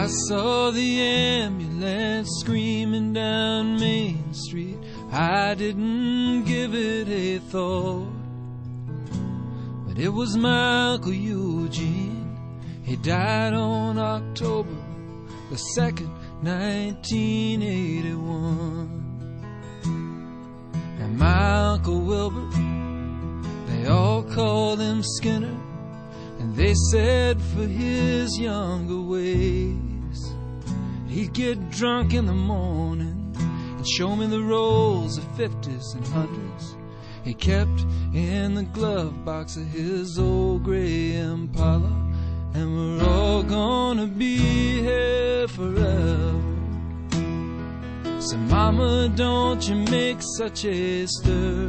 I saw the ambulance screaming down Main Street. I didn't give it a thought, but it was my Uncle Eugene. He died on October the 2nd, 1981. And my Uncle Wilbur, they all called him Skinner, and they said for his younger ways, he'd get drunk in the morning and show me the rolls of 50s and 100s he kept in the glove box of his old gray Impala. And we're all gonna be here forever. So mama, don't you make such a stir,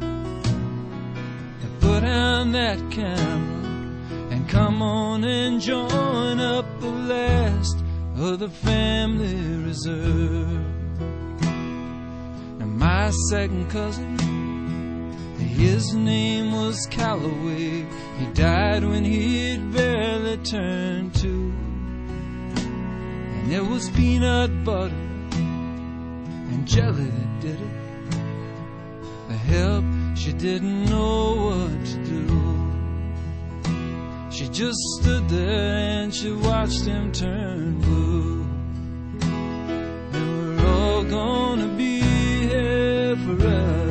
and put down that camera and come on and join up the last of the family reserve. Now my second cousin, his name was Calloway. He died when he'd barely turned 2. And it was peanut butter and jelly that did it. The help, she didn't know what to do. She just stood there and she watched him turn blue. And we're all gonna be here forever.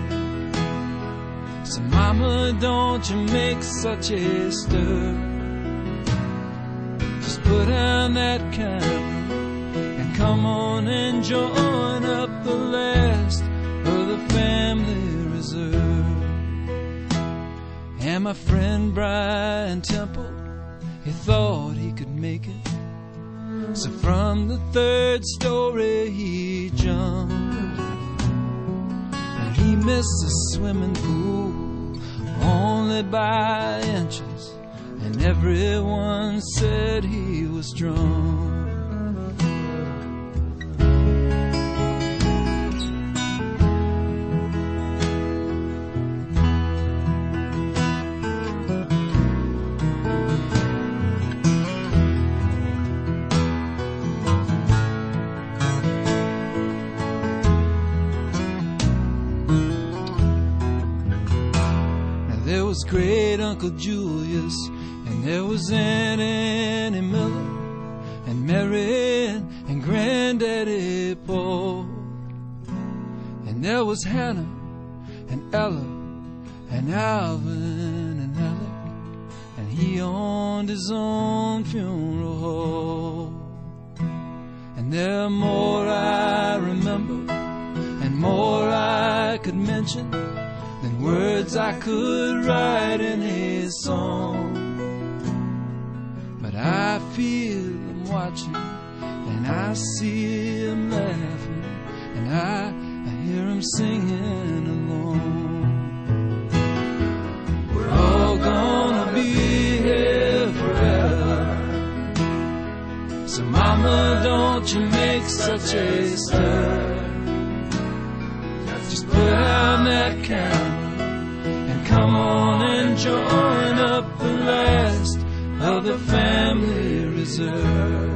So mama, don't you make such a stir, just put down that camera and come on and join up the last of the family reserve. And my friend Brian Temple, he thought he could make it, so from the 3rd story he jumped. And he missed the swimming pool only by inches, and everyone said he was drunk. There was great Uncle Julius, and there was Aunt Annie Miller, and Mary and Granddaddy Paul. And there was Hannah and Ella and Alvin and Alec, and he owned his own funeral hall. And there are more I remember and more I could mention than words I could write in a song. But I feel him watching, and I see him laughing, and I hear him singing along. We're all gonna be here forever. So mama, don't you make such a stir, just put down that camera and come on and join up the last of the family reserve.